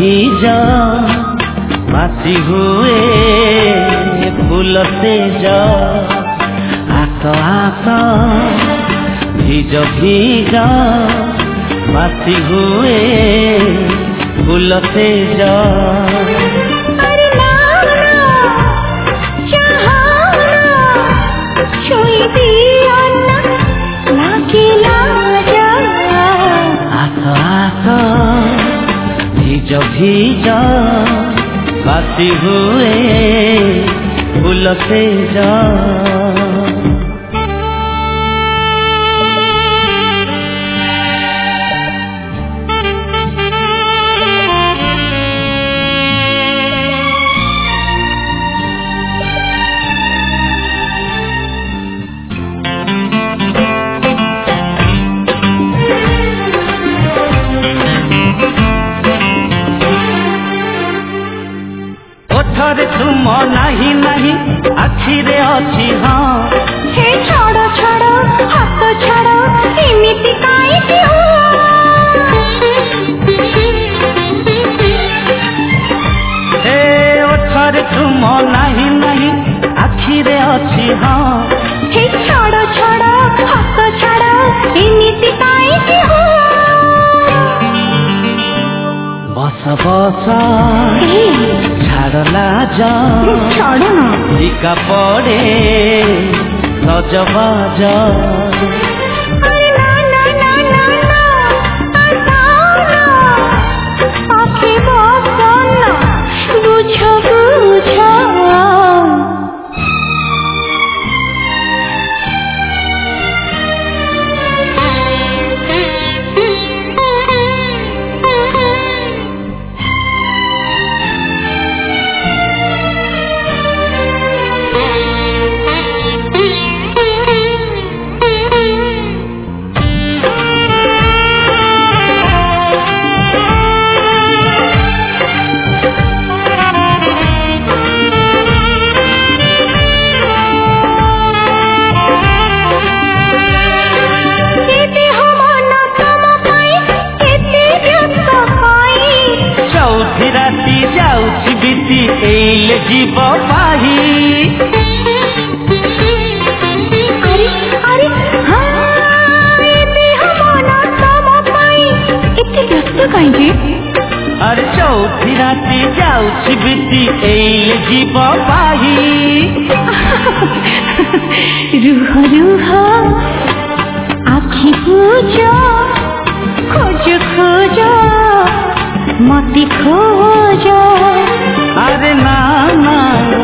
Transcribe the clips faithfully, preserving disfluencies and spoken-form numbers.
भीज बासी हुए फूल से जा आस आस भीज भीज बासी हुए फूल से जा भीज भीज बासी हुए फूल से जा रे तुम नहीं नहीं आखिरे अच्छी हाँ हे छाड़ छाड़ हाथ छाड़ एमिति काहे हे ओठरे तुम नहीं नहीं आखिरे अच्छी हाँ हे छाड़ छाड़ हाथ छाड़ एमिति काहे बस बस छाड़ला जा छाड़ना टीका पड़े सजबाज जाऊची बीती एले जीव पाही अरे अरे हाँ देह मना तम पाई इतने व्यस्त काहे अरे चौथी राती जाऊची बीती एले जीव पाही रूह रूह आखि पूजो खोज खोज मती खोजो अरे नाना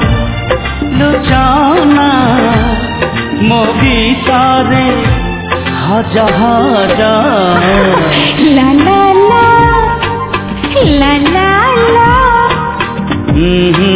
लुचाना मो भीतरे हज हज ला ला ला ला ला ला